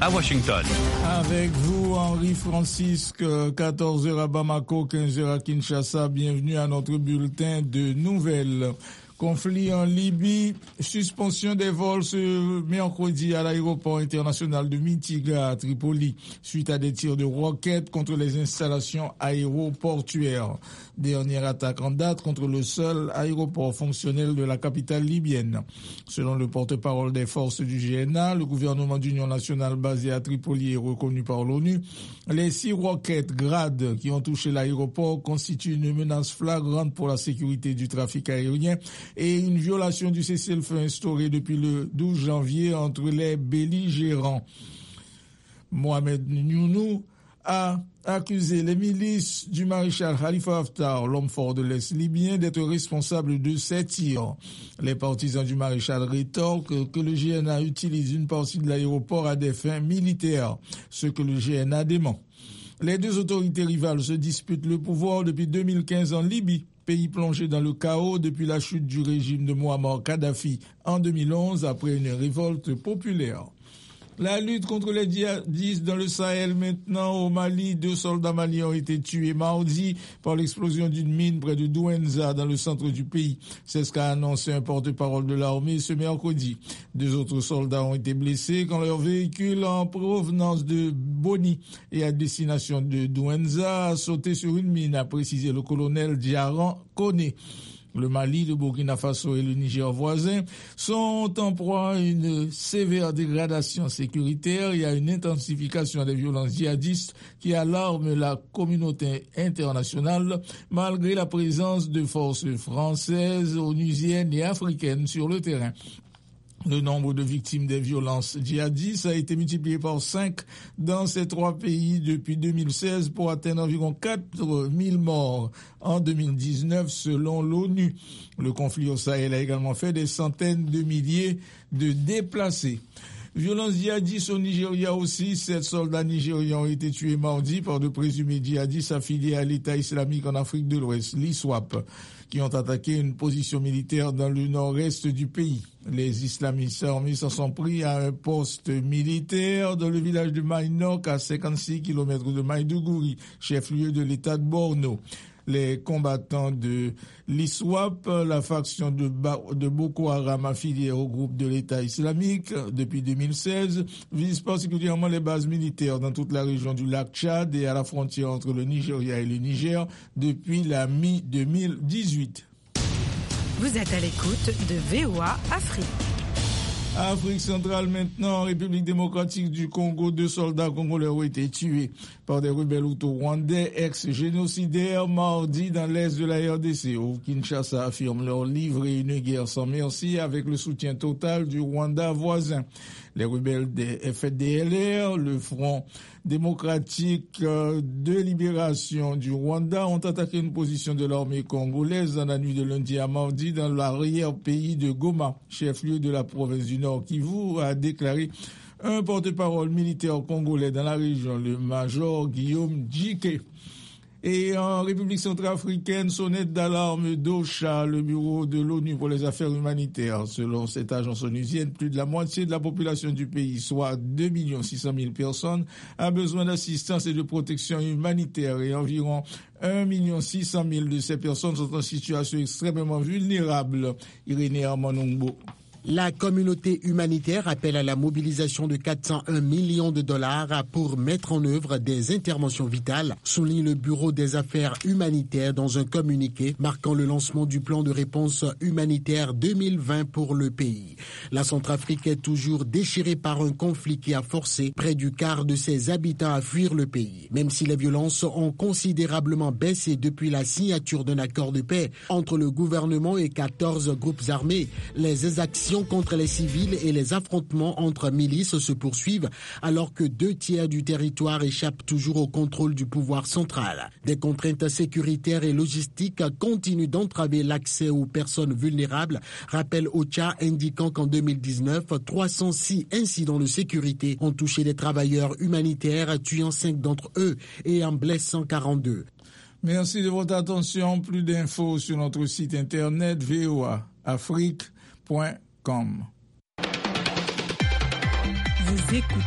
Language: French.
à Washington. Avec vous, Henri Francisque, 14h à Bamako, 15h à Kinshasa. Bienvenue à notre bulletin de nouvelles. Conflit en Libye, suspension des vols ce mercredi à l'aéroport international de Mitiga à Tripoli suite à des tirs de roquettes contre les installations aéroportuaires. Dernière attaque en date contre le seul aéroport fonctionnel de la capitale libyenne. Selon le porte-parole des forces du GNA, le gouvernement d'union nationale basé à Tripoli est reconnu par l'ONU. Les 6 roquettes Grad qui ont touché l'aéroport constituent une menace flagrante pour la sécurité du trafic aérien et une violation du cessez-le-feu instauré depuis le 12 janvier entre les belligérants. Mohamed Nyounou a accusé les milices du maréchal Khalifa Haftar, l'homme fort de l'Est libyen, d'être responsable de ces tirs. Les partisans du maréchal rétorquent que le GNA utilise une partie de l'aéroport à des fins militaires, ce que le GNA dément. Les deux autorités rivales se disputent le pouvoir depuis 2015 en Libye, pays plongé dans le chaos depuis la chute du régime de Mouammar Kadhafi en 2011 après une révolte populaire. La lutte contre les djihadistes dans le Sahel maintenant au Mali. 2 soldats maliens ont été tués mardi par l'explosion d'une mine près de Douenza dans le centre du pays. C'est ce qu'a annoncé un porte-parole de l'armée ce mercredi. 2 autres soldats ont été blessés quand leur véhicule en provenance de Boni et à destination de Douenza a sauté sur une mine, a précisé le colonel Diaran Koné. Le Mali, le Burkina Faso et le Niger voisin sont en proie à une sévère dégradation sécuritaire et à une intensification des violences djihadistes qui alarment la communauté internationale malgré la présence de forces françaises, onusiennes et africaines sur le terrain. Le nombre de victimes des violences djihadistes a été multiplié par 5 dans ces 3 pays depuis 2016 pour atteindre environ 4000 morts en 2019 selon l'ONU. Le conflit au Sahel a également fait des centaines de milliers de déplacés. Violence djihadiste au Nigeria aussi. 7 soldats nigérians ont été tués mardi par de présumés djihadistes affiliés à l'État islamique en Afrique de l'Ouest, l'ISWAP, qui ont attaqué une position militaire dans le nord-est du pays. Les islamistes armés s'en sont pris à un poste militaire dans le village de Mainok à 56 km de Maïdougouri, chef-lieu de l'État de Borno. Les combattants de l'ISWAP, la faction de Boko Haram affiliée au groupe de l'État islamique depuis 2016, visent particulièrement les bases militaires dans toute la région du lac Tchad et à la frontière entre le Nigeria et le Niger depuis la mi-2018. Vous êtes à l'écoute de VOA Afrique. Afrique centrale maintenant, République démocratique du Congo, 2 soldats congolais ont été tués par des rebelles hutus-rwandais ex-génocidaires mardi dans l'est de la RDC. Au Kinshasa affirme leur livrer une guerre sans merci avec le soutien total du Rwanda voisin. Les rebelles des FDLR, le Front démocratique de libération du Rwanda, ont attaqué une position de l'armée congolaise dans la nuit de lundi à mardi dans l'arrière-pays de Goma, chef-lieu de la province du Nord Kivu, a déclaré un porte-parole militaire congolais dans la région, le major Guillaume Djike. Et en République centrafricaine, sonnette d'alarme d'OCHA, le bureau de l'ONU pour les affaires humanitaires. Selon cette agence onusienne, plus de la moitié de la population du pays, soit 2 600 000 personnes, a besoin d'assistance et de protection humanitaire et environ 1 600 000 de ces personnes sont en situation extrêmement vulnérable. Irénée Armanongbo. La communauté humanitaire appelle à la mobilisation de 401 millions de dollars pour mettre en œuvre des interventions vitales, souligne le Bureau des affaires humanitaires dans un communiqué marquant le lancement du plan de réponse humanitaire 2020 pour le pays. La Centrafrique est toujours déchirée par un conflit qui a forcé près du quart de ses habitants à fuir le pays. Même si les violences ont considérablement baissé depuis la signature d'un accord de paix entre le gouvernement et 14 groupes armés, les exactions contre les civils et les affrontements entre milices se poursuivent alors que 2 tiers du territoire échappent toujours au contrôle du pouvoir central. Des contraintes sécuritaires et logistiques continuent d'entraver l'accès aux personnes vulnérables, rappelle OCHA indiquant qu'en 2019, 306 incidents de sécurité ont touché des travailleurs humanitaires, tuant 5 d'entre eux et en blessant 42. Merci de votre attention. Plus d'infos sur notre site internet voaafrique.com. Vous écoutez